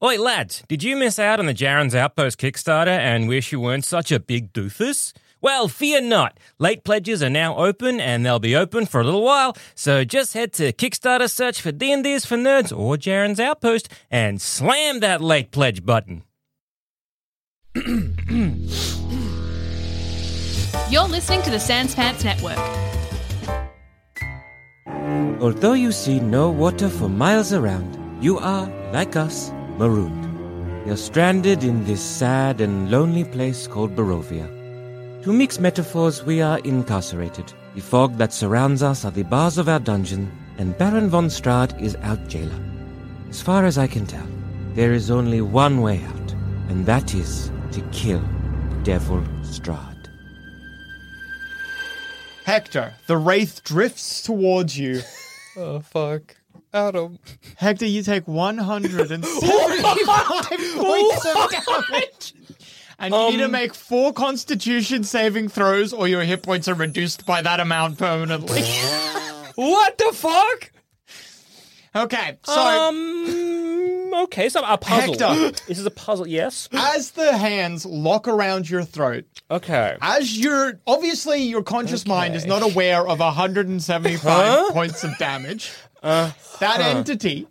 Oi, lads, did you miss out on the Jaren's Outpost Kickstarter and wish you weren't such a big doofus? Well, fear not. Late pledges are now open, and they'll be open for a little while, so just head to Kickstarter search for D&D's for Nerds or Jaren's Outpost and slam that late pledge button. You're listening to the Sans Pants Network. Although you see no water for miles around, you are, like us, marooned. You're stranded in this sad and lonely place called Barovia. To mix metaphors, we are incarcerated. The fog that surrounds us are the bars of our dungeon, and Baron von Strahd is our jailer. As far as I can tell, there is only one way out, and that is to kill Devil Strahd. Hector, the wraith drifts towards you. Oh, fuck. Adam. Hector, you take 175 points of damage. And you need to make 4 constitution saving throws or your hit points are reduced by that amount permanently. What the fuck? Okay, so... Okay, so a puzzle. Hector. This is a puzzle, yes? As the hands lock around your throat, Okay. as you're... Obviously, your conscious mind is not aware of 175 points of damage. That entity...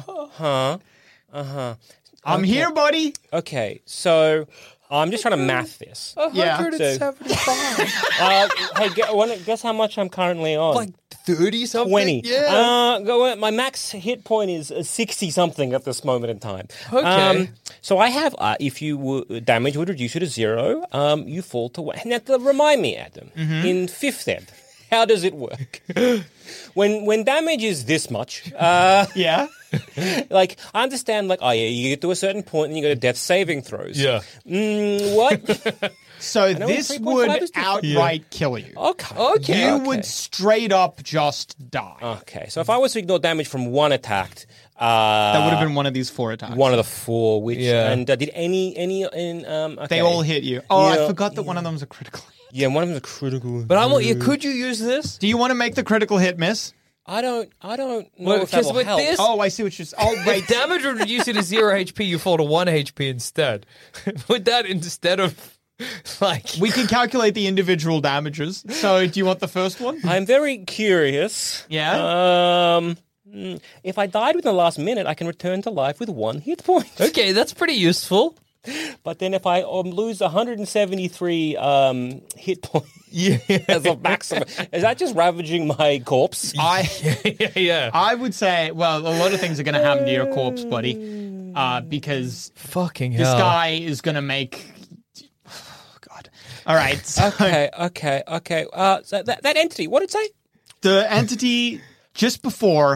I'm here, buddy. Okay, so I'm just trying to math this. Yeah. 175. Hey, guess how much I'm currently on? Like 30 something? 20. Yeah. My max hit point is 60 something at this moment in time. Okay. So I have, if damage would reduce you to 0, you fall to 1. Now, remind me, Adam, in 5th ed, how does it work? When damage is this much, Yeah? like, I understand, like, you get to a certain point and you go to death saving throws. Yeah. What? So know this 3.5 would is different. outright kill you. Okay. You would straight up just die. Okay, so if I was to ignore damage from one attack, That would have been one of these 4 attacks. one of the 4, which Yeah. and did any okay. They all hit you. Oh, Yeah. I forgot that one of them's a critical hit. Yeah, one of them is a critical. But could you use this? Do you want to make the critical hit miss? I don't know Well, if that 'cause will with help. this- Oh, I see what you're saying. Oh, If wait. damage would reduce you to 0 HP, you fall to 1 HP instead. With that, instead of, like... We can calculate the individual damages. So do you want the first one? I'm very curious. Yeah? If I died within the last minute, I can return to life with 1 hit point. Okay, that's pretty useful. But then if I lose 173 hit points as a maximum, is that just ravaging my corpse? Yeah. I would say, well, a lot of things are going to happen to your corpse, buddy. Because Fucking this hell. guy is going to make... Oh, God. All right. So Okay. So that entity, what did it say? the entity just before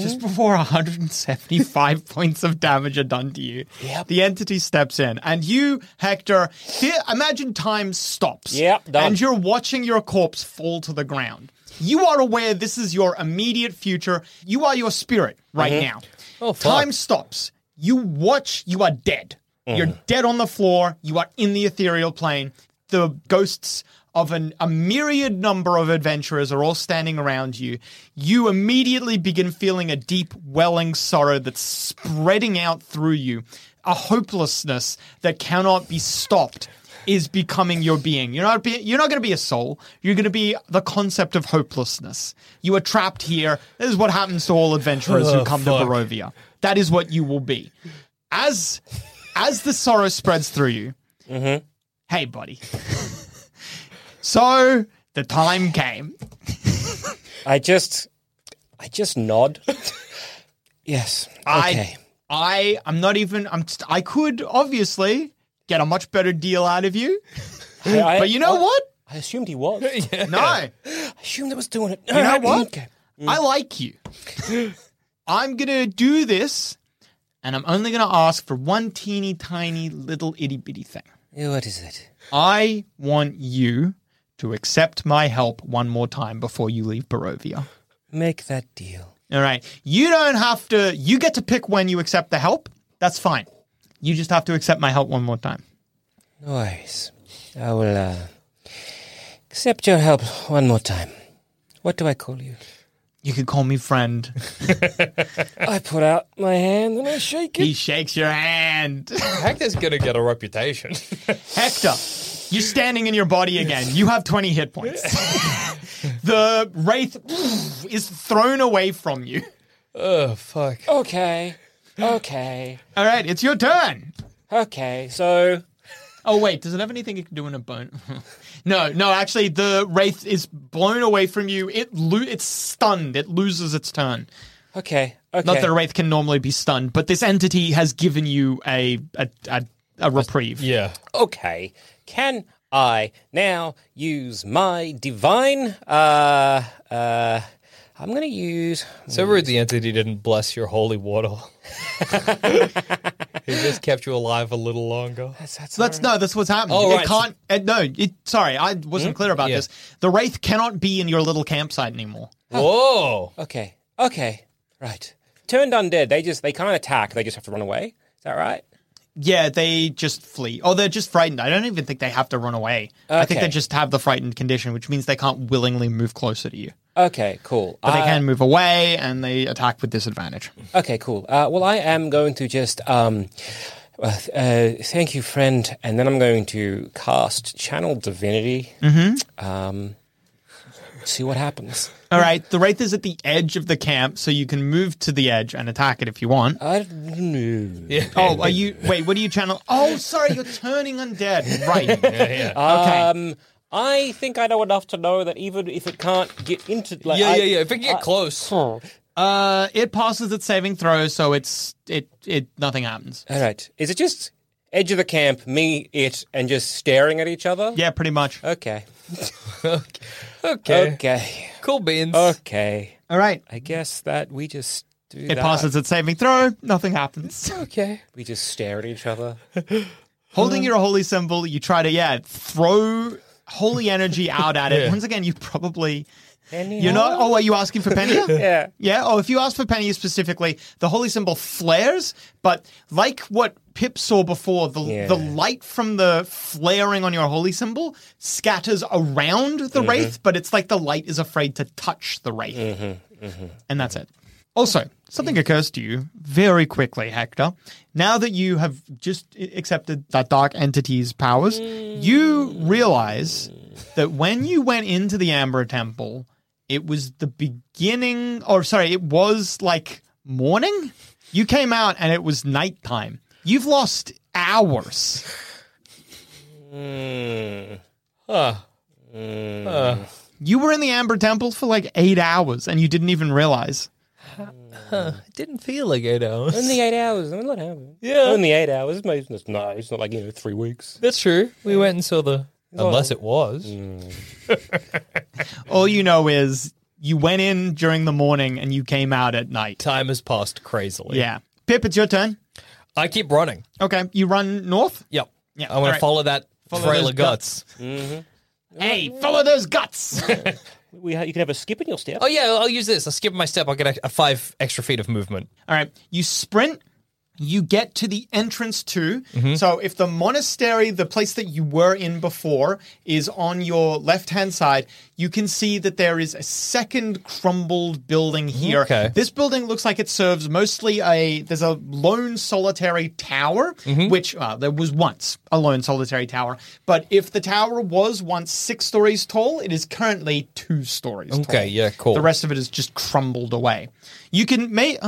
175 points of damage are done to you, the entity steps in. And you, Hector, imagine time stops. Yep, done. And you're watching your corpse fall to the ground. You are aware this is your immediate future. You are your spirit right now. Oh, fuck. Time stops. You watch, you are dead. You're dead on the floor. You are in the ethereal plane. The ghosts of a myriad number of adventurers are all standing around you. You immediately begin feeling a deep welling sorrow that's spreading out through you. A hopelessness that cannot be stopped is becoming your being. You're not going to be a soul. You're going to be the concept of hopelessness. You are trapped here. This is what happens to all adventurers who come to Barovia. That is what you will be. As the sorrow spreads through you, hey, buddy. So the time came. I just nod. Yes. Okay. I could obviously get a much better deal out of you. But you know what? I assumed he was. No. I assumed I was doing it. You know what? Okay. I like you. I'm going to do this, and I'm only going to ask for one teeny tiny little itty bitty thing. What is it? I want you to accept my help one more time before you leave Barovia. Make that deal. All right. You don't have to, you get to pick when you accept the help. That's fine. You just have to accept my help one more time. No worries. I will accept your help one more time. What do I call you? You can call me friend. I put out my hand and I shake it. He shakes your hand. Hector's gonna get a reputation. Hector, you're standing in your body again. You have 20 hit points. The wraith is thrown away from you. Oh, fuck. Okay. All right, it's your turn. Okay, so... Oh, wait, does it have anything you can do in a bone? No, actually, the wraith is blown away from you. It's stunned. It loses its turn. Okay. Not that a wraith can normally be stunned, but this entity has given you a reprieve. Yeah. Okay. Can I now use my divine... I'm going to use... So rude the entity didn't bless your holy water. He just kept you alive a little longer. That's what's happening. Oh, right. It can't. Sorry, I wasn't clear about this. The wraith cannot be in your little campsite anymore. Whoa. Okay. Right. Turned undead. They can't attack. They just have to run away. Is that right? Yeah, they just flee. Oh, they're just frightened. I don't even think they have to run away. I think Okay. they just have the frightened condition, which means they can't willingly move closer to you. Okay, cool. But they can move away, and they attack with disadvantage. Okay, cool. Well, I am going to just... thank you, friend. And then I'm going to cast Channel Divinity. See what happens. All right, the wraith is at the edge of the camp, so you can move to the edge and attack it if you want. I don't know. Yeah. Oh, wait, what are you channel? Oh, sorry, you're turning undead. Right. Okay. I think I know enough to know that even if it can't get into... Like, Yeah. If it can get close. It passes its saving throw, so it nothing happens. All right. Is it just edge of the camp, me, it, and just staring at each other? Yeah, pretty much. Okay. Okay. Okay. Cool beans. Okay. All right. I guess that we just do It that. passes its saving throw, nothing happens. Okay. We just stare at each other. Holding your holy symbol, you try to, throw holy energy out at it. Yeah. Once again, you probably... You're not... Oh, are you asking for Penia? Yeah. Yeah? Oh, if you ask for Penia specifically, the holy symbol flares, but like what Pip saw before, the light from the flaring on your holy symbol scatters around the wraith, but it's like the light is afraid to touch the wraith. And that's it. Also, something occurs to you very quickly, Hector. Now that you have just accepted that dark entity's powers, you realize that when you went into the Amber Temple, it was the beginning, it was like morning. You came out and it was nighttime. You've lost hours. You were in the Amber Temple for like 8 hours and you didn't even realize. It didn't feel like 8 hours. Only 8 hours. I mean, what happened? Yeah. Only 8 hours. It's not like, 3 weeks. That's true. We went and saw the... Unless it was. All you know is you went in during the morning and you came out at night. Time has passed crazily. Yeah. Pip, it's your turn. I keep running. Okay. You run north? Yep. Yeah. I want all to right. follow that trail those of guts. Hey, follow those guts. You can have a skip in your step. Oh, yeah, I'll use this. I'll skip my step. I'll get a 5 extra feet of movement. All right. You sprint. You get to the entrance to. So if the monastery, the place that you were in before, is on your left-hand side, you can see that there is a second crumbled building here. Okay. This building looks like it serves mostly there's a lone solitary tower, which there was once a lone solitary tower. But if the tower was once 6 stories tall, it is currently 2 stories tall. Okay, yeah, cool. The rest of it is just crumbled away. You can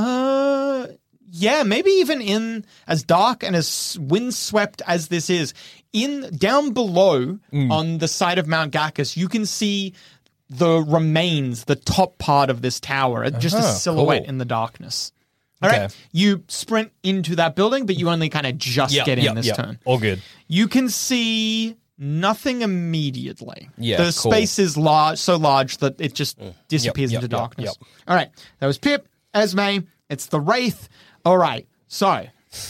maybe even in as dark and as windswept as this is, down below on the side of Mount Gacchus, you can see the remains, the top part of this tower, just a silhouette cool. in the darkness. All Okay. right, you sprint into that building, but you only kind of just get in this turn. All good. You can see nothing immediately. Yeah, the cool. space is so large that it just disappears into darkness. All right, that was Pip, Esme. It's the Wraith. All right, so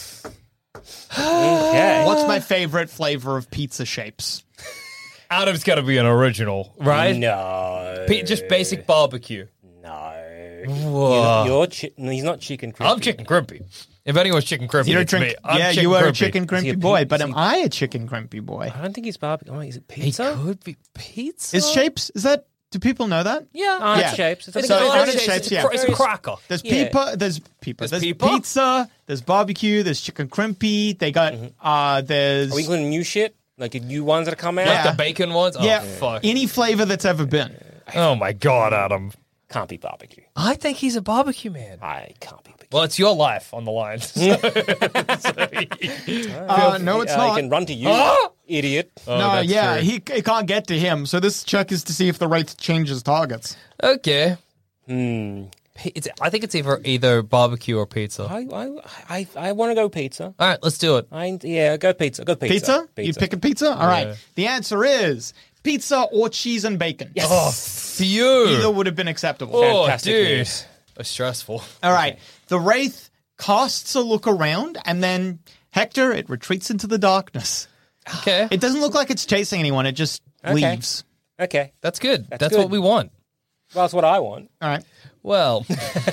Okay. what's my favorite flavor of pizza shapes? Adam's got to be an original, right? No. Just basic barbecue. No. Whoa. He's not chicken crispy. I'm chicken crimpy. If anyone's chicken crimpy, You it's don't me. drink. I'm Yeah, chicken you are a crimpy. chicken Is he crimpy a boy, pi- but is am he- I a chicken crimpy boy? I don't think he's barbecue. Oh, is it He pizza? could be pizza. Is shapes? Is that Do people know that? Yeah. Arnott's Yeah. shapes. It's It's So an Arnott's Arnott's shapes, yeah. It's a cracker. There's Yeah. there's pizza? pizza, there's barbecue, there's chicken crimpy. They got there's Are we including new shit? Like new ones that have come out? Yeah. Like the bacon ones? Oh, yeah, fuck. any flavor that's ever been. Oh, my God, Adam. Can't be barbecue. I think he's a barbecue man. I can't be barbecue. Well, it's your life on the line. No, it's He not. can run to you, idiot. Oh, No, that's yeah, true. he can't get to him. So this check is to see if the Wraith changes targets. Okay. Hmm. I think it's either barbecue or pizza. I want to go pizza. All right, let's do it. Go pizza. Go pizza. Pizza? You picking pizza? All right. The answer is pizza or cheese and bacon. Yes. Oh, phew. Either would have been acceptable. Oh, Fantastic dude. news. That's stressful. All right. The Wraith casts a look around, and then, Hector, it retreats into the darkness. Okay. It doesn't look like it's chasing anyone. It just leaves. Okay. That's good. That's good. what we want. Well, that's what I want. All right. Well,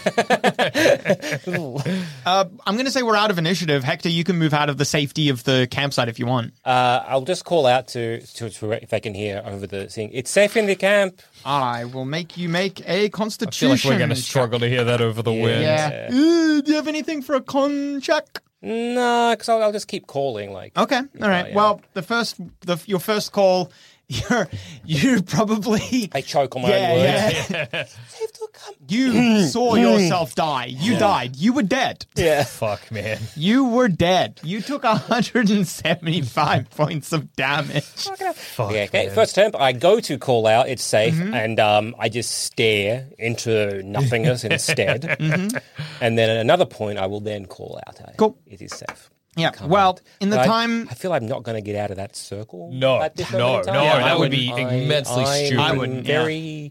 I'm going to say we're out of initiative. Hector, you can move out of the safety of the campsite if you want. I'll just call out to if they can hear over the thing. It's safe in the camp. I will make you make a I constitution. feel like we're going to check. struggle to hear that over the wind. Yeah. Do you have anything for a con check? No, because I'll just keep calling. Like, Okay. All right. yeah. Well, your first call, you probably I choke on my own words. yeah. Safe to come. You saw yourself die. You died. You were dead. Yeah. Fuck, man. You were dead. You took 175 points of damage. Fuck, Yeah, okay. man. First turn, I go to call out. It's safe, and I just stare into nothingness instead. And then at another point, I will then call out. Cool. It is safe. Yeah. Well, in the But time. I feel I'm not going to get out of that circle. No, at this no, moment in no, time. that I would be wouldn't- immensely stupid. I I'm wouldn't, yeah. very.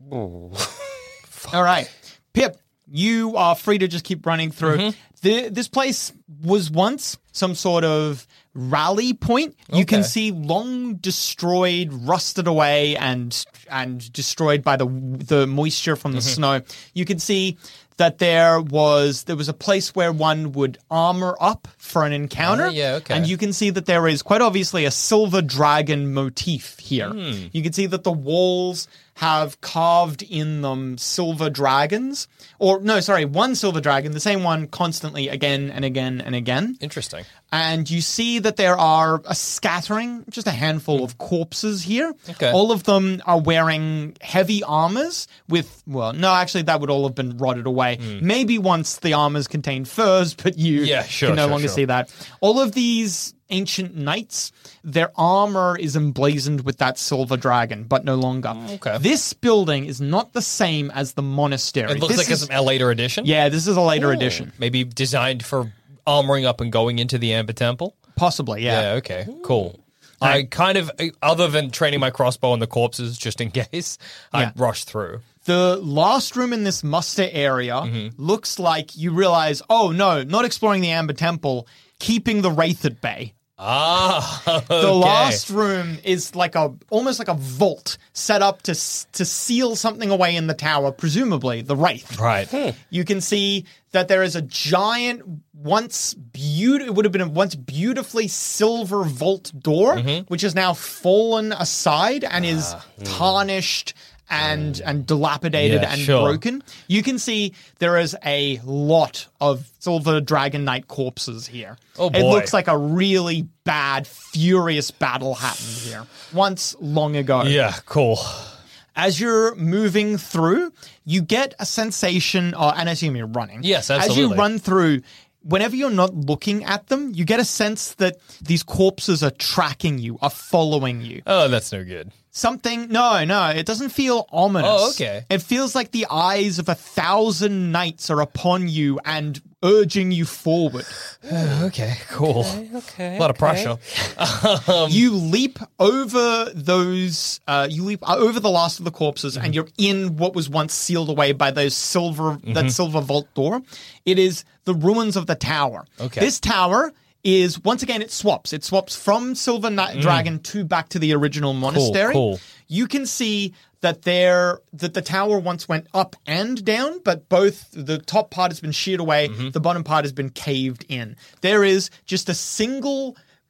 All right. Pip, you are free to just keep running through. This place was once some sort of rally point. You can Okay. see long destroyed, rusted away, and destroyed by the moisture from the snow. You can see that there was a place where one would armor up for an encounter. yeah, okay. And you can see that there is quite obviously a silver dragon motif here. You can see that the walls have carved in them silver dragons. Or, no, sorry, one silver dragon, the same one constantly again and again and again. Interesting. And you see that there are a scattering, just a handful of corpses here. Okay. All of them are wearing heavy armors with, well, no, actually that would all have been rotted away. Maybe once the armors contained furs, but you Yeah, sure, can no sure, longer sure. see that. All of these ancient knights, their armor is emblazoned with that silver dragon, but no longer. Okay. This building is not the same as the monastery. It looks This like it's a later edition. yeah, this is a later edition. Maybe designed for armoring up and going into the Amber Temple. Possibly, Yeah, yeah. okay, cool. I kind of, other than training my crossbow on the corpses just in case, Yeah. I rushed through. The last room in this muster area looks like you realize, oh no, not exploring the Amber Temple, keeping the Wraith at bay. Ah, The last room is like almost like a vault set up to seal something away in the tower, presumably the Wraith. Right. You can see that there is a giant, it would have been a once beautifully silver vault door, which has now fallen aside and is tarnished and dilapidated Yeah, and sure. broken. You can see there is a lot of silver dragon knight corpses here. Oh, It boy. looks like a really bad, furious battle happened here once long ago. Yeah, cool. As you're moving through, you get a sensation, and I assume you're running. Yes, As absolutely. you run through, whenever you're not looking at them, you get a sense that these corpses are tracking you, are following you. Oh, that's no good. No, it doesn't feel ominous. Oh, okay. It feels like the eyes of 1,000 knights are upon you and urging you forward. Okay, cool. Okay. A lot of pressure. You leap over those. You leap over the last of the corpses, and you're in what was once sealed away by those that silver vault door. It is the ruins of the tower. Okay. This tower is once again it swaps. It swaps from Silver Dragon to back to the original monastery. cool. You can see that the tower once went up and down, but both the top part has been sheared away, the bottom part has been caved in. There is just a single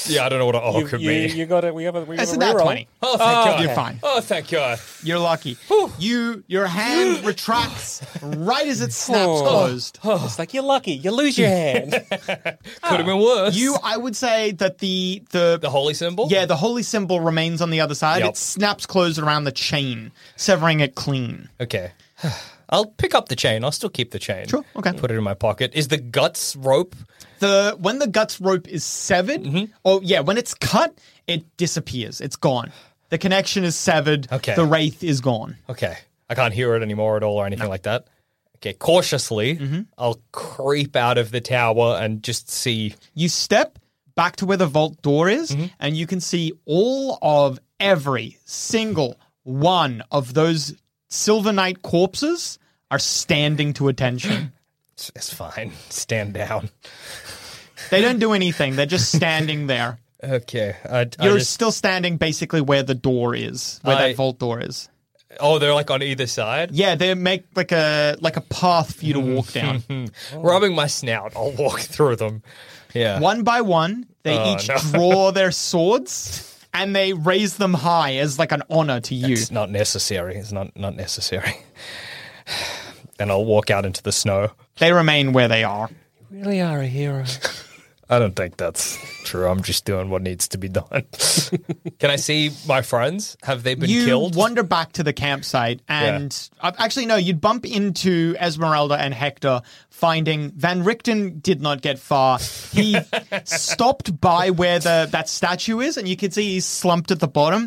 Yeah, I don't know what an could be. You got it. We got a It's a nat reroll. 20. Oh, thank God. You're fine. Oh, thank God. You're lucky. Your hand retracts right as it snaps closed. It's like you're lucky. You lose your hand. Could have been worse. I would say that the holy symbol? yeah, the holy symbol remains on the other side. Yep. It snaps closed around the chain, severing it clean. Okay. I'll pick up the chain. I'll still keep the chain. Sure, okay. Put it in my pocket. Is the guts rope? When the guts rope is severed, when it's cut, it disappears. It's gone. The connection is severed. Okay. The wraith is gone. Okay. I can't hear it anymore at all or anything like that. Okay. Cautiously, I'll creep out of the tower and just see. You step back to where the vault door is, and you can see all of every single one of those Silver Knight corpses are standing to attention. It's fine. Stand down. They don't do anything. They're just standing there. Okay. You're still standing basically where the door is, where that vault door is. Oh, they're like on either side? Yeah, they make like a path for you to walk down. Rubbing my snout, I'll walk through them. Yeah. One by one, they each draw their swords and they raise them high as like an honor to you. It's not necessary. It's not necessary. Then I'll walk out into the snow. They remain where they are. You really are a hero. I don't think that's true. I'm just doing what needs to be done. Can I see my friends? Have they been killed? You wander back to the campsite and actually no, you'd bump into Esmeralda and Hector, finding Van Richten did not get far. He stopped by where that statue is, and you can see he's slumped at the bottom.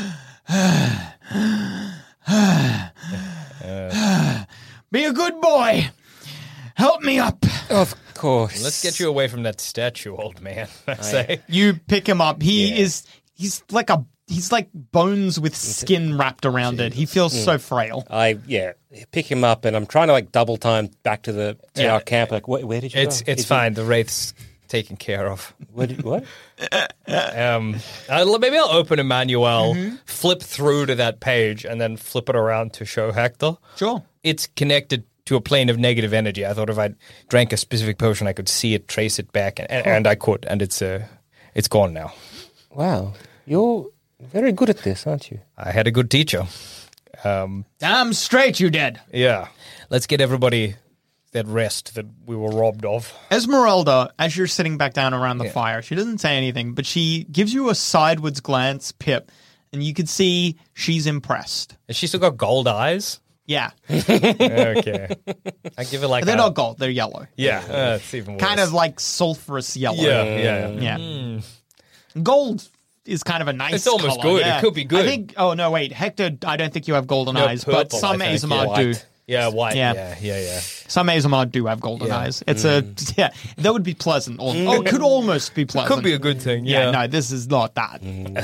Be a good boy. Help me up. Of course. Let's get you away from that statue, old man. I say. You pick him up. He's like bones with skin wrapped around it. He feels so frail. I pick him up and I'm trying to like double time back to our camp. Like, where did you go? It's fine. The wraith's taken care of. What? Maybe I'll open Emmanuel, flip through to that page, and then flip it around to show Hector. Sure. It's connected to a plane of negative energy. I thought if I drank a specific potion, I could see it, trace it back, and I could, and it's gone now. Wow, you're very good at this, aren't you? I had a good teacher. Damn straight you did. Yeah. Let's get everybody that rest that we were robbed of. Esmeralda, as you're sitting back down around the fire, she doesn't say anything, but she gives you a sideways glance, Pip, and you can see she's impressed. Has she still got gold eyes? Yeah. Okay. I give it like They're not gold, they're yellow. Yeah, it's even worse. Kind of like sulfurous yellow. Yeah. Gold is kind of a nice It's almost color. good. Yeah. It could be good. I think, Hector, I don't think you have golden No, eyes, but purple, some I think, Azamar do. Yeah, white. Yeah. Yeah. Some Azamar do have golden eyes. It's that would be pleasant. It could almost be pleasant. Could be a good thing. Yeah, Yeah. no, this is not that.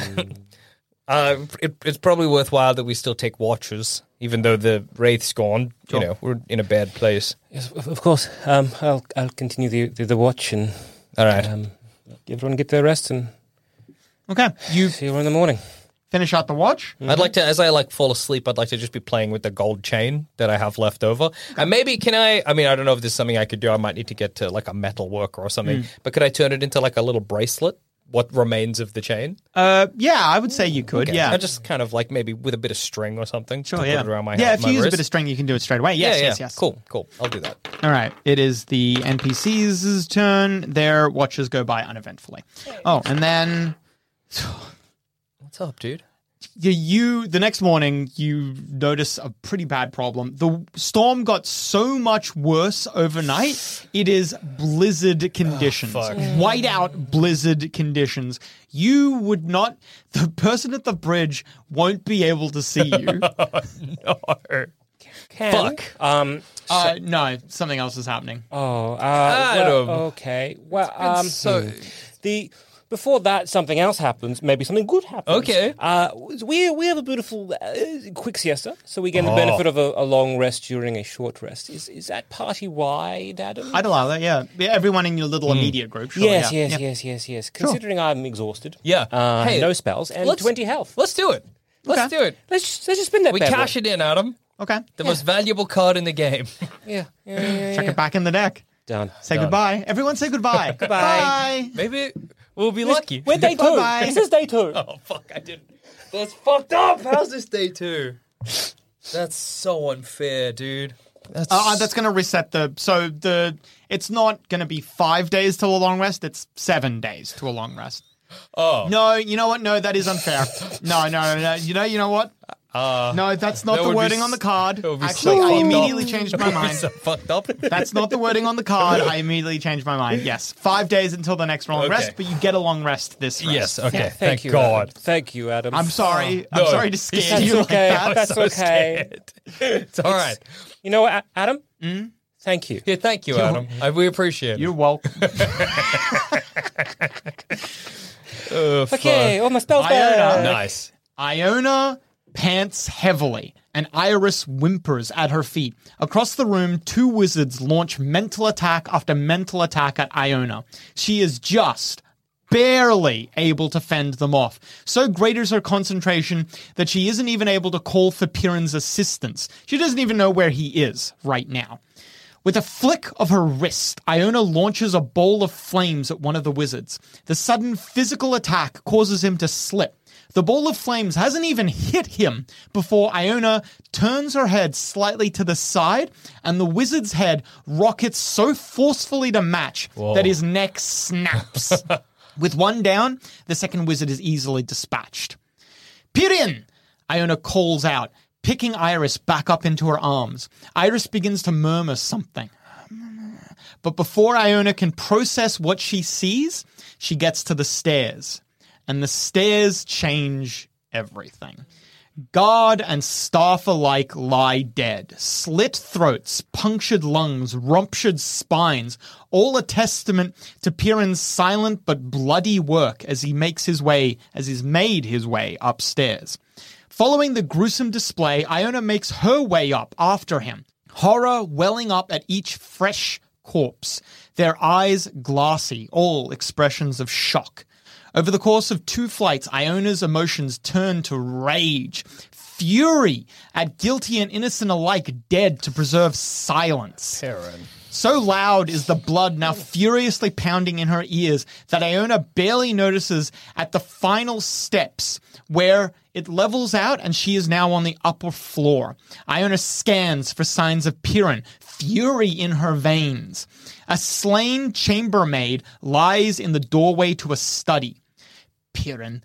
It's probably worthwhile that we still take watches, even though the wraith's gone. Sure. You know, we're in a bad place. Yes, of course. I'll continue the watch and All right. everyone get their rest and Okay, you see you in the morning. finish out the watch. I'd like to, as I fall asleep, I'd like to just be playing with the gold chain that I have left over. And maybe I don't know if there's something I could do. I might need to get to like a metal worker or something. But could I turn it into like a little bracelet? What remains of the chain? Yeah, I would say you could. Okay. Yeah, I just kind of like maybe with a bit of string or something. sure. to Yeah, put it around my if my you use a wrist. bit of string, you can do it straight away. Yes. Cool. I'll do that. All right. It is the NPCs' turn. Their watches go by uneventfully. Oh, and then What's up, dude? the next morning you notice a pretty bad problem. The storm got so much worse overnight. It is blizzard conditions. fuck. Whiteout blizzard conditions. The person at the bridge won't be able to see you. No. Fuck. No, something else is happening. Okay. Well, so before that, something else happens. Maybe something good happens. Okay. We have a beautiful quick siesta, so we get the benefit of a long rest during a short rest. Is that party wide, Adam? I'd allow that, yeah. Everyone in your little immediate group. Sure, Yes. yeah. Considering I'm exhausted. Yeah. Hey, no spells and let's- 20 health. let's do it. Let's Okay. do it. Let's just spin that We bad boy. cash it in, Adam. Okay. The most valuable card in the game. Yeah. Chuck it back in the deck. Done. Say Done. goodbye. Everyone say goodbye. Goodbye. Maybe We'll be lucky. We're day 2. Bye-bye. This is day 2. Oh, fuck, I didn't. That's fucked up. How's this day 2? That's so unfair, dude. That's going to reset it's not going to be 5 days till a long rest. It's 7 days to a long rest. Oh. No, you know what? No, that is unfair. No. You know what? No, that's not that the would be wording on the card. that would be Actually, so I fucked immediately up. changed my mind. So fucked up. That's not the wording on the card. I immediately changed my mind. Yes, 5 days until the next long Okay. rest, but you get a long rest this rest. Yes, okay. Thank you, God. Adam. Thank you, Adam. I'm sorry. No. I'm sorry to scare That's you okay. like that. That's so okay. scared. It's all right. You know what, Adam? Thank you. Yeah, thank you, Adam. We appreciate it. You're welcome. Okay, all my spells Iona. back. Nice. Iona pants heavily, and Iris whimpers at her feet. Across the room, 2 wizards launch mental attack after mental attack at Iona. She is just barely able to fend them off. So great is her concentration that she isn't even able to call for Piran's assistance. She doesn't even know where he is right now. With a flick of her wrist, Iona launches a bowl of flames at one of the wizards. The sudden physical attack causes him to slip. The bowl of flames hasn't even hit him before Iona turns her head slightly to the side, and the wizard's head rockets so forcefully to match that his neck snaps. With one down, the second wizard is easily dispatched. Piran! Iona calls out, picking Iris back up into her arms. Iris begins to murmur something. But before Iona can process what she sees, she gets to the stairs. And the stairs change everything. Guard and staff alike lie dead. Slit throats, punctured lungs, ruptured spines, all a testament to Piran's silent but bloody work as he's made his way upstairs. Following the gruesome display, Iona makes her way up after him, horror welling up at each fresh corpse, their eyes glassy, all expressions of shock. Over the course of 2 flights, Iona's emotions turn to rage, fury at guilty and innocent alike dead to preserve silence. Piran. So loud is the blood now furiously pounding in her ears that Iona barely notices at the final steps where it levels out and she is now on the upper floor. Iona scans for signs of Piran, fury in her veins. A slain chambermaid lies in the doorway to a study. Piran,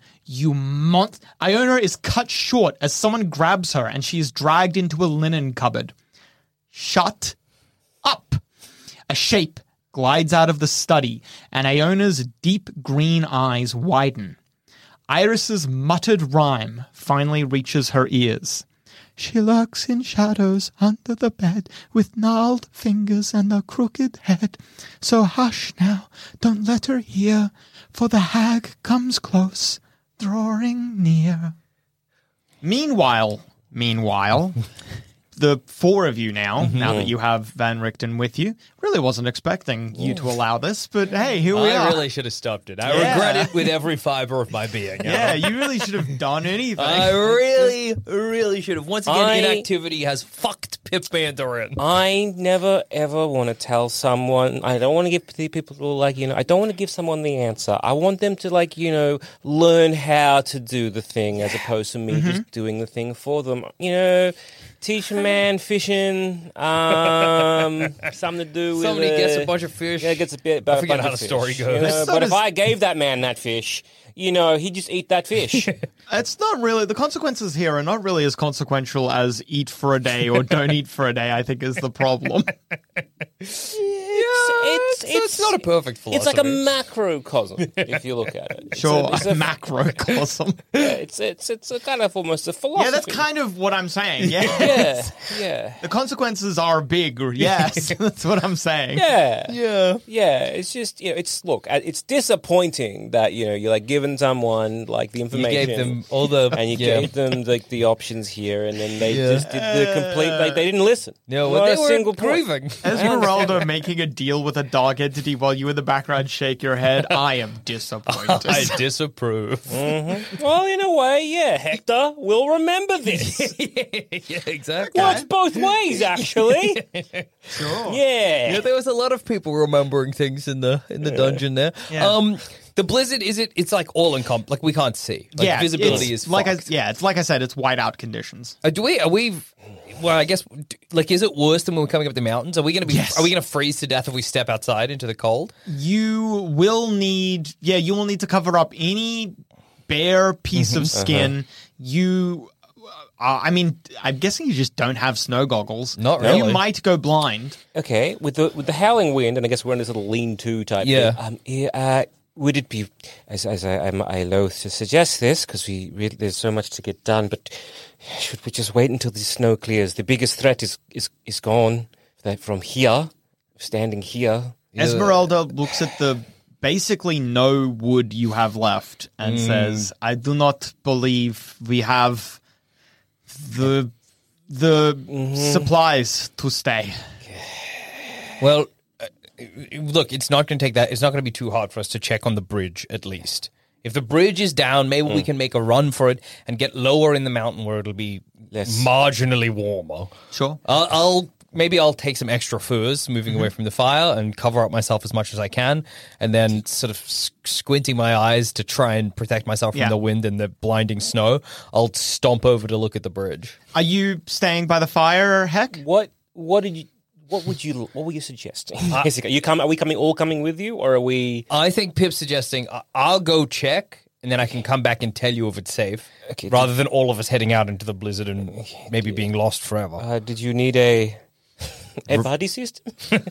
Iona is cut short as someone grabs her and she is dragged into a linen cupboard. Shut up! A shape glides out of the study, and Iona's deep green eyes widen. Iris's muttered rhyme finally reaches her ears. She lurks in shadows under the bed, with gnarled fingers and a crooked head. So hush now, don't let her hear, for the hag comes close, drawing near. Meanwhile, the 4 of you now that you have Van Richten with you, really wasn't expecting you to allow this, but hey, here we are. I really should have stopped it. I Yeah. regret it with every fiber of my being. Yeah, you really should have done anything. I really should have. Once again, I- inactivity has fucked Pip Mandarin. I never ever want to tell someone. I don't want to give people I don't want to give someone the answer. I want them to learn how to do the thing as opposed to me just doing the thing for them. Teach a man fishing, something to do with Somebody gets a bunch of fish. Yeah, gets a bit. I forget bunch how of the story fish, goes. But if I gave that man that fish, he'd just eat that fish. It's not really, the consequences here are not really as consequential as eat for a day or don't eat for a day, I think is the problem. It's not a perfect philosophy. It's like a macrocosm if you look at it. Sure, it's a macrocosm. it's a kind of almost a philosophy. Yeah, that's kind of what I'm saying. Yeah. Yeah. The consequences are big. Yes, that's what I'm saying. Yeah. It's just, it's disappointing that, you're giving someone the You information. gave them all the... and you gave them the options here, and then they just did the complete. They didn't listen. No, Not they a were single point. grieving. Esmeralda making a deal with a dog entity while you in the background shake your head. I am disappointed. I disapprove. Well, in a way, yeah. Hector will remember this. Yeah, exactly. Works both ways, actually. Sure. Yeah. Yeah, there was a lot of people remembering things in the dungeon there. Yeah. The blizzard it's like all encompassing. Like we can't see. Like yeah, visibility it's is like fucked. it's like I said, it's whiteout conditions. Are we? Well, I guess. Like, is it worse than when we're coming up the mountains? Are we going to be? Yes. Are we going to freeze to death if we step outside into the cold? You will need to cover up any bare piece of skin. You, I mean, I'm guessing you just don't have snow goggles. Not really. You might go blind. Okay, with the howling wind, and I guess we're in this little lean-to type thing. Would it be, as I loathe to suggest this, because there's so much to get done, but should we just wait until the snow clears? The biggest threat is gone from here, standing here. Esmeralda looks at the basically no wood you have left and says, I do not believe we have the supplies to stay. Well, look, it's not going to take that. It's not going to be too hard for us to check on the bridge, at least. If the bridge is down, maybe we can make a run for it and get lower in the mountain where it'll be marginally warmer. Sure. Maybe I'll take some extra furs moving away from the fire and cover up myself as much as I can, and then sort of squinting my eyes to try and protect myself from the wind and the blinding snow. I'll stomp over to look at the bridge. Are you staying by the fire, Heck? What were you suggesting? Basically, are we coming with you, or are we? I think Pip's suggesting I'll go check, and then I can come back and tell you if it's safe, rather than all of us heading out into the blizzard and maybe being lost forever. Did you need a buddy system?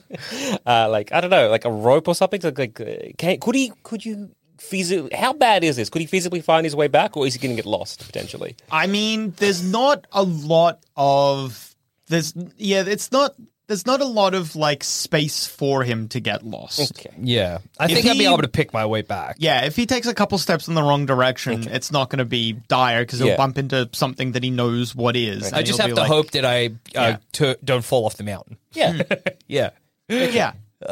Like, I don't know, like a rope or something? Could you feasibly? How bad is this? Could he feasibly find his way back, or is he going to get lost potentially? I mean, there's not a lot of there's not a lot of like space for him to get lost. Okay. Yeah, I think I'd be able to pick my way back. Yeah, if he takes a couple steps in the wrong direction, it's not going to be dire because he'll bump into something that he knows what is. I just have to hope that I don't fall off the mountain. Yeah. Yeah. Yeah.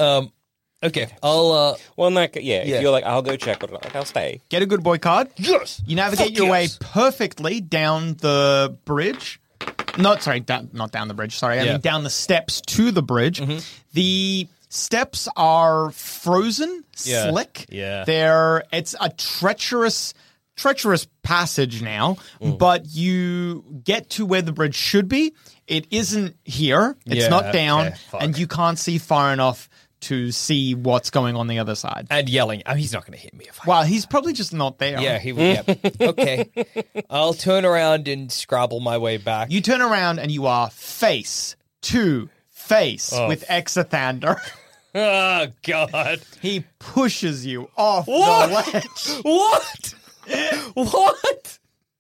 Okay. I'll. If you're like, I'll go check, but I'll stay. Get a good boy card. Yes. You navigate your way perfectly down the bridge. Not down the bridge. Sorry, I mean down the steps to the bridge. The steps are frozen, slick. Yeah. It's a treacherous passage now, but you get to where the bridge should be. It isn't here. It's not down, and you can't see far enough to see what's going on the other side. And yelling. Oh, he's not going to hit me. Well, he's probably just not there. Yeah, he will. Yeah. Okay. I'll turn around and scrabble my way back. You turn around and you are face to face with Exathander. Oh, God. He pushes you off the ledge. What? What?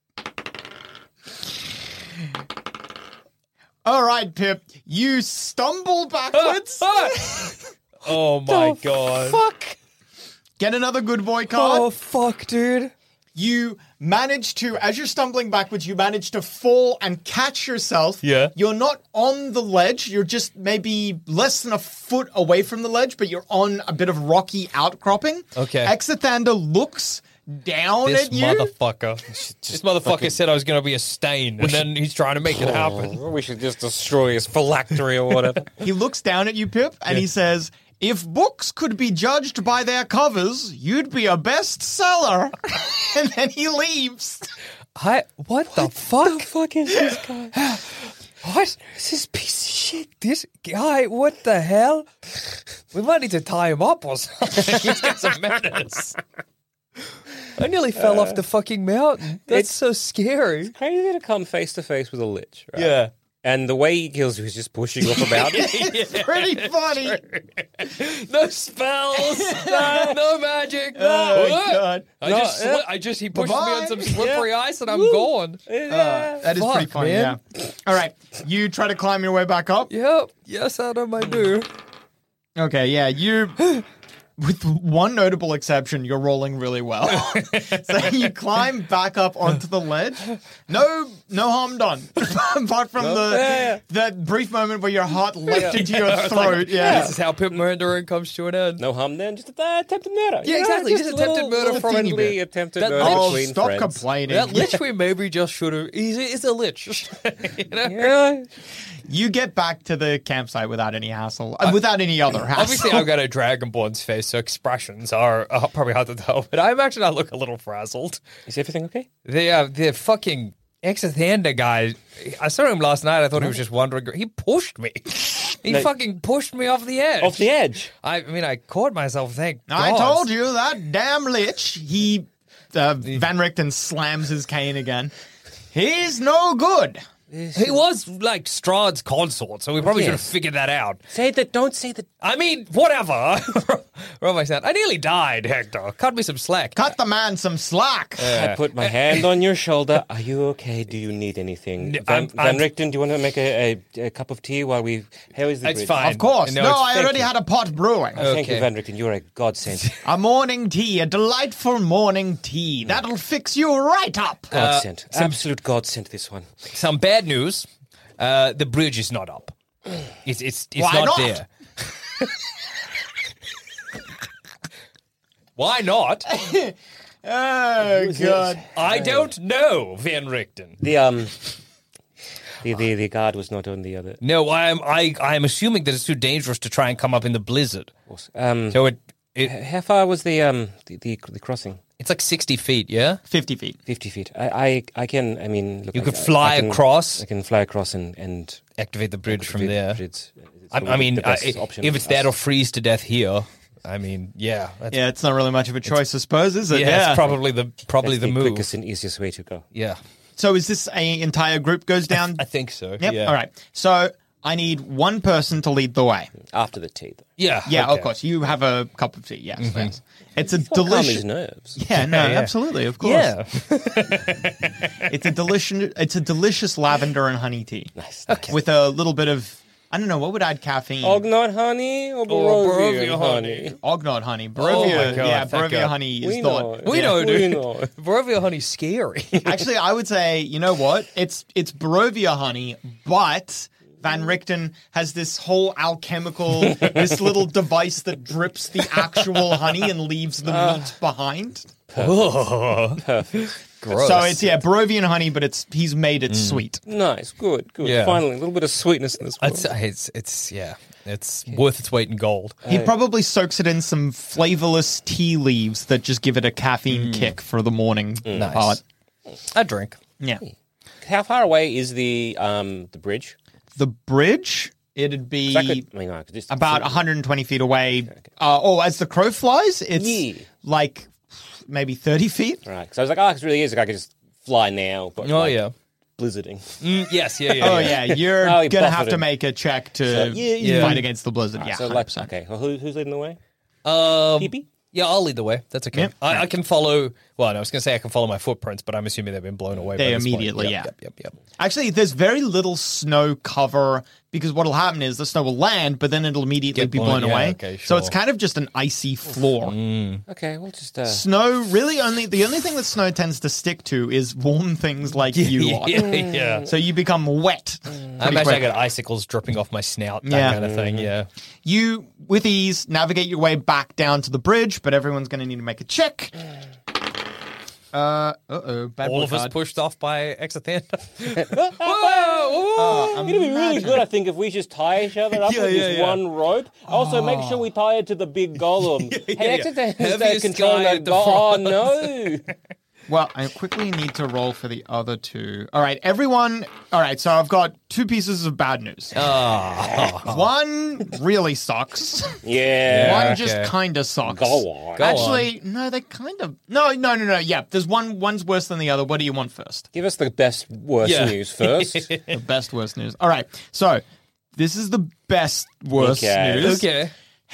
All right, Pip. You stumble backwards. Oh, my God. Fuck. Get another good boy card. Oh, fuck, dude. You manage to, as you're stumbling backwards, you manage to fall and catch yourself. Yeah. You're not on the ledge. You're just maybe less than a foot away from the ledge, but you're on a bit of rocky outcropping. Okay. Exathander looks down at you. This motherfucker said I was going to be a stain, and then he's trying to make it happen. We should just destroy his phylactery or whatever. He looks down at you, Pip, and he says, if books could be judged by their covers, you'd be a bestseller. And then he leaves. What the fuck? What the fuck is this guy? What? This is piece of shit. This guy, what the hell? We might need to tie him up or something. He's got some manners. I nearly fell off the fucking mountain. That's so scary. Crazy to come face to face with a lich, right? Yeah. And the way he kills you is just pushing you off about. It's pretty funny. No spells, no magic. Oh, God. He pushed me on some slippery ice and I'm gone. That is pretty funny, man. yeah. All right. You try to climb your way back up? Yep. Yes, Adam, I do. Okay, yeah. You... With one notable exception, you're rolling really well. So you climb back up onto the ledge. No no harm done. Apart from that brief moment where your heart leapt into your throat. This is how Pip Mandarin comes to an end. No harm then, just attempted murder. Yeah, exactly. Just attempted murder from a friendly attempted That murder lich- between Stop friends. complaining. That lich we maybe just should have. He's a lich. You know? Yeah. You get back to the campsite without any hassle, without any other hassle. Obviously, I've got a Dragonborn's face, so expressions are probably hard to tell. But I'm actually not look a little frazzled. Is everything okay? The fucking Exathander guy. I saw him last night. I thought he was just wandering. He pushed me. He fucking pushed me off the edge. Off the edge. I mean, I caught myself. Thank God. I told you that damn lich. He Van Richten slams his cane again. He's no good. He was like Strahd's consort, so we probably should have figured that out. Say that. Don't say that. I mean, whatever. What am I saying? I nearly died, Hector. Cut me some slack. Cut the man some slack. I put my hand on your shoulder. Are you okay? Do you need anything? Van Richten, do you want to make a cup of tea while we... How is the It's bridge? fine. Of course. No, No, it's- I thank already you. had a pot brewing. Thank you, Okay. Van Richten. You're a godsend. A morning tea, a delightful morning tea. That'll fix you right up. Godsend. Absolute godsend, this one. Some bad news. The bridge is not up. It's Why not not? there. Why not? Oh, God. I don't know, Van Richten. The guard was not on the other. No, I am assuming that it's too dangerous to try and come up in the blizzard. So How far was the crossing? it's like 60 feet, yeah? 50 feet. 50 feet. I can. I mean, look, You could I fly can- across. I can fly across and Activate the bridge from activate there. the bridge. It's I probably mean, the best option if for it's that us. or freeze to death here, I mean, yeah. That's, Yeah, it's not really much of a choice, I suppose, is it? yeah, it's probably That's the move. quickest and easiest way to go. Yeah. So is this an entire group goes down? I think so. Yep. Yeah. All right. So I need one person to lead the way. After the tea, though. Yeah. Yeah, okay. of course. You have a cup of tea. Yes. yes. It's a Calm his delicious. nerves. Yeah, no, Yeah. absolutely, of course. Yeah. It's a delicious lavender and honey tea. Nice. With a little bit of, I don't know, what would add caffeine? Ognot honey or Barovia Barovia honey? Ognot honey. Oh Barovia, my God, yeah, thank Barovia God. honey is We thought. know. We know, We dude. know. Barovia honey's scary. Actually, I would say, you know what? It's Barovia honey, but Van Richten has this whole alchemical, this little device that drips the actual honey and leaves the meat behind. Gross. So it's Barovian honey, but he's made it sweet. Nice. Good. Yeah. Finally, a little bit of sweetness in this one. It's worth its weight in gold. He probably soaks it in some flavorless tea leaves that just give it a caffeine kick for the morning Nice. part. A drink. Yeah. How far away is the bridge? The bridge, it'd be I could just about 120 feet away. As the crow flies, it's Yeah. like maybe 30 feet. Right. Because I was like, it really is. Like, I could just fly now. But Oh, like, yeah. blizzarding. Yes, yeah. Oh, yeah. You're Oh, he going to have buffeted to him. make a check to So, yeah. fight against the blizzard. Yeah, So 100%. okay. Well, who's leading the way? Pee-pee? Yeah, I'll lead the way. That's okay. Yep. I can follow. Well, I was going to say I can follow my footprints, but I'm assuming they've been blown away. They by this point. immediately, Yep, yeah. Yep. Actually, there's very little snow cover because what'll happen is the snow will land, but then it'll immediately Get be blown- blown yeah, away. okay, So it's sure. kind of just an icy floor. Okay. We'll just. Snow really the only thing that snow tends to stick to is warm things like you are. yeah. So you become wet. I imagine I got icicles dripping off my snout, that Yeah. kind of thing. Yeah. You, with ease, navigate your way back down to the bridge, but everyone's going to need to make a check. Bad All boy of us card. pushed off by Exathander. It'd be really good, I think, if we just tie each other up Yeah, with yeah, this yeah. one rope. Also, make sure we tie it to the big golem. Hey, Exeter has that Heaviest control guy that at the Oh, front. no. Well, I quickly need to roll for the other two. All right, everyone. All right, so I've got two pieces of bad news. One really sucks. Yeah. One okay. just kind of sucks. Go on. Go Actually, no, they kind of. No. Yeah, there's one's worse than the other. What do you want first? Give us the best, worst Yeah. news first. The best, worst news. All right, so this is the best, worst Okay. news. Okay.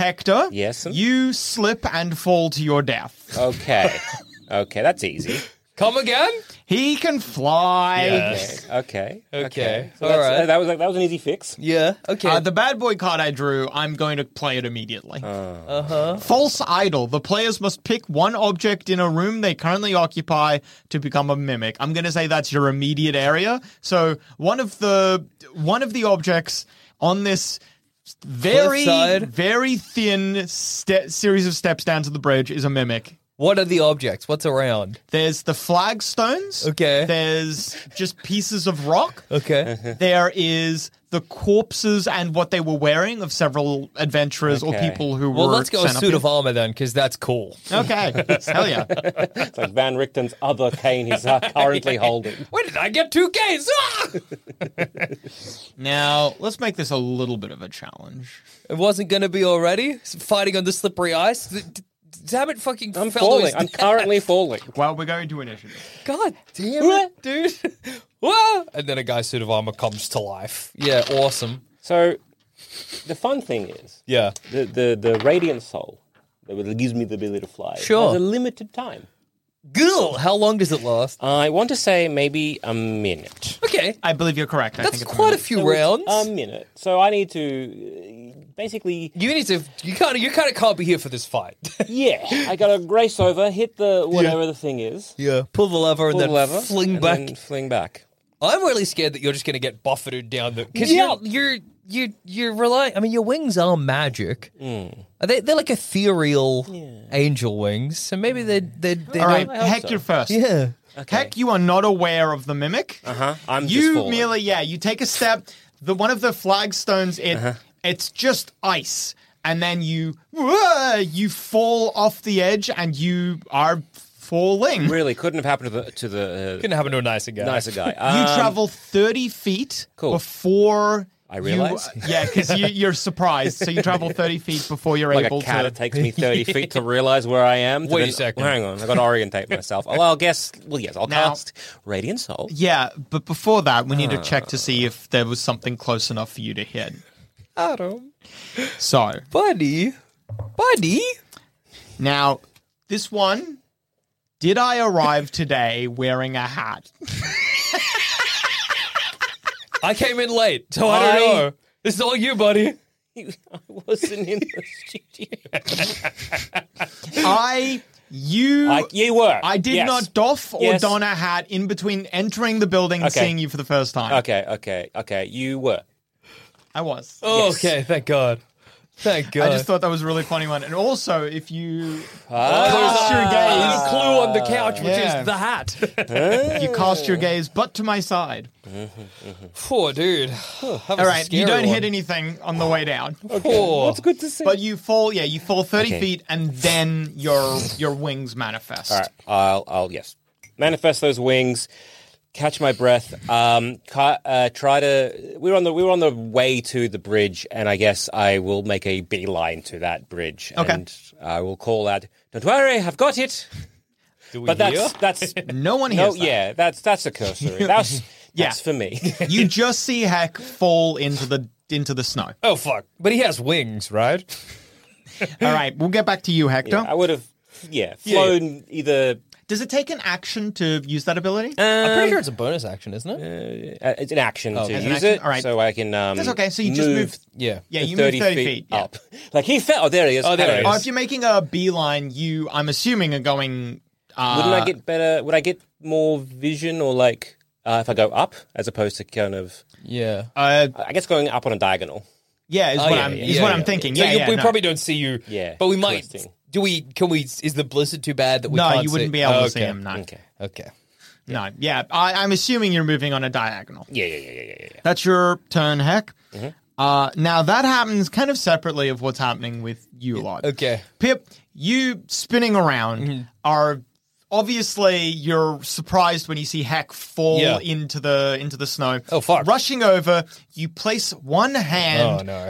Hector, Yes? you slip and fall to your death. Okay. Okay, that's easy. Come again? He can fly. Yes. Okay. Okay. So All right. that was an easy fix. Yeah. Okay. The bad boy card I drew, I'm going to play it immediately. False idol. The players must pick one object in a room they currently occupy to become a mimic. I'm going to say that's your immediate area. So one of the objects on this very, Cliffside. very thin series of steps down to the bridge is a mimic. What are the objects? What's around? There's the flagstones. Okay. There's just pieces of rock. Okay. There is the corpses and what they were wearing of several adventurers or Okay. people who Well, were let's go a sent up suit here. of armor then, because that's cool. Okay, hell yeah. It's like Van Richten's other cane he's currently holding. Where did I get 2 Ks? Ah! Now, let's make this a little bit of a challenge. It wasn't going to be already? Fighting on the slippery ice? Damn it, fucking I'm fell to falling. his I'm currently falling. Well, we're going to initiative. God damn it, dude. Whoa! And then a guy's suit of armor comes to life. Yeah, awesome. So, the fun thing is, Yeah. the Radiant Soul that gives me the ability to fly Sure. has a limited time. Ghoul! How long does it last? I want to say maybe a minute. Okay. I believe you're correct. I That's think it's quite a minute. few So it's rounds. A minute. So I need to basically. You kind of can't be here for this fight. Yeah, I got to race over, hit the whatever the thing is, Yeah. Pull the lever pull and the then lever, fling and back. then fling back. I'm really scared that you're just going to get buffeted down the. Because Yeah. you're relying. I mean, your wings are magic. They're like ethereal angel wings. So maybe they. All right, I hope Heck, so. you're first. Yeah. Heck, you are not aware of the mimic. I'm just You falling. merely, you take a step. One of the flagstones, it's just ice, and then you fall off the edge, and you are falling. Really couldn't have happened to the Couldn't happen to a nicer guy. nicer guy. You travel 30 feet Cool. before I realize. because you're surprised. So you travel 30 feet before you're like able a cat. to. It takes me 30 feet to realize where I am. Wait a second. Hang on, I got to orientate myself. Oh, I'll guess. Well, yes, I'll Now- cast Radiant Soul. Yeah, but before that, we need to check to see if there was something close enough for you to hit. Adam. So Buddy. now, this one. Did I arrive today wearing a hat? I came in late, so I don't know. This is all you, buddy. I wasn't in the studio. You were. I did Yes. not doff or Yes. don a hat in between entering the building and Okay. seeing you for the first time. Okay. You were. I was. Oh, Yes. okay, thank God. Thank God. I just thought that was a really funny one. And also, if you There's cast your a gaze, clue on the couch, which Yeah. is the hat. you cast your gaze, but to my side. Poor dude. All right, you don't hit anything on the way down, Poor. That's good to see. but you fall. Yeah, you fall 30 Okay. feet, and then your wings manifest. All right, I'll manifest those wings. Catch my breath. Try to. We were on the way to the bridge, and I guess I will make a beeline to that bridge. Okay. And I will call out, "Don't worry, I've got it." Do we But hear? that's No one no, hears that. yeah, that's a cursory. That's for me. You just see Heck fall into the snow. Oh, fuck. But he has wings, right? All right, we'll get back to you, Hector. I would have, flown either. Does it take an action to use that ability? I'm pretty sure it's a bonus action, isn't it? It's an action to As an use action? it, All right. so I can. That's okay. So you just move. Yeah. Yeah, you move 30 feet. Yeah. up. Like he fell. Oh, there he is. Oh, there he Hello. Or if you're making a beeline, I'm assuming, are going. Wouldn't I get better? Would I get more vision, or like if I go up as opposed to kind of? Yeah. I guess going up on a diagonal. Yeah, is Oh, what yeah, I'm yeah, is yeah, what yeah. I'm thinking. So Yeah, we no. probably don't see you. Yeah, But we might. twisting. Is the blizzard too bad that we No, can't you wouldn't see? be able Oh, to see okay. him. No, Okay. Okay. no. Yeah, I'm assuming you're moving on a diagonal. Yeah. That's your turn, Heck. Now that happens kind of separately of what's happening with you lot. Okay. Pip, you spinning around are obviously you're surprised when you see Heck fall Yeah. into the snow. Oh, fuck. Rushing over, you place one Oh, hand. no.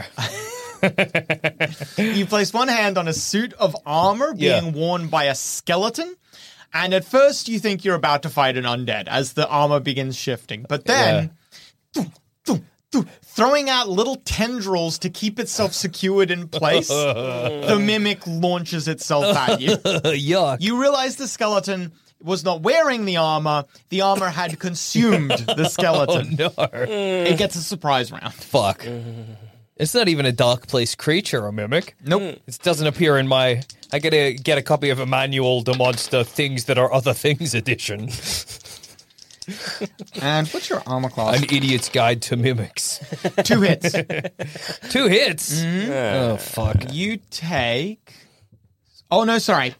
You place one hand on a suit of armor being Yeah. worn by a skeleton. And at first you think you're about to fight an undead as the armor begins shifting. But then throwing out little tendrils to keep itself secured in place, the mimic launches itself at you. Yuck. You realize the skeleton was not wearing the armor had consumed the skeleton. Oh, no. It gets a surprise round. Fuck. It's not even a Dark Place creature or mimic. Nope. It doesn't appear in my... I gotta get a copy of Emmanuel the Monster Things That Are Other Things edition. And what's your armor class? An Idiot's Guide to Mimics. 2 hits. 2 hits? Oh, fuck. You take... Oh, no, sorry.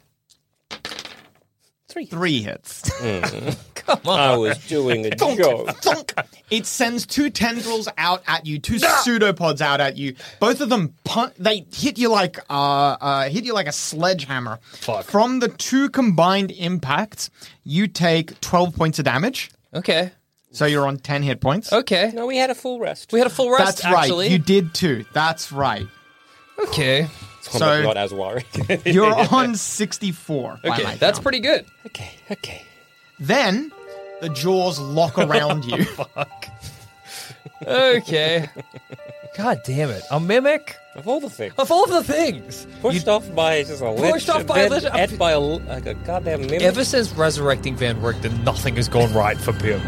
3 hits. Come on. I was doing a joke. Thunk. It sends 2 tendrils out at you, 2 pseudopods out at you. Both of them they hit you like a sledgehammer. Fuck. From the 2 combined impacts, you take 12 points of damage. Okay. So you're on 10 hit points. Okay. No, we had a full rest. We had a full rest, That's right. actually. You did too. That's right. Okay. I'm So- not as worried. You're on 64. by Okay, my that's count. pretty good. Okay. Then the jaws lock around you. Okay. God damn it. A mimic? Of all the things. Of all the things. Pushed off by just a lich. Pushed off by a then lich. ate by a goddamn mimic. Ever since resurrecting Van Richten, nothing has gone right for Pim.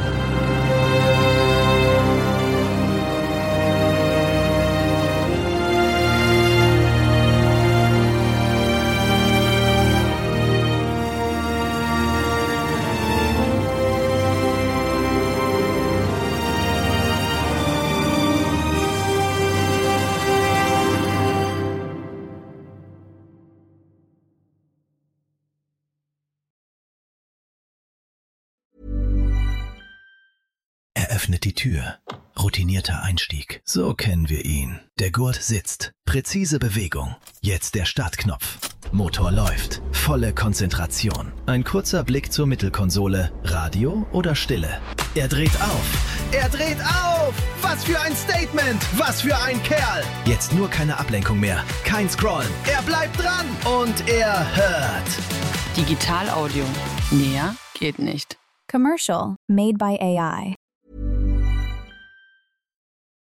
Er öffnet die Tür. Routinierter Einstieg. So kennen wir ihn. Der Gurt sitzt. Präzise Bewegung. Jetzt der Startknopf. Motor läuft. Volle Konzentration. Ein kurzer Blick zur Mittelkonsole. Radio oder Stille. Er dreht auf. Er dreht auf! Was für ein Statement! Was für ein Kerl! Jetzt nur keine Ablenkung mehr. Kein Scrollen. Er bleibt dran. Und er hört. Digital Audio. Näher geht nicht. Commercial made by AI.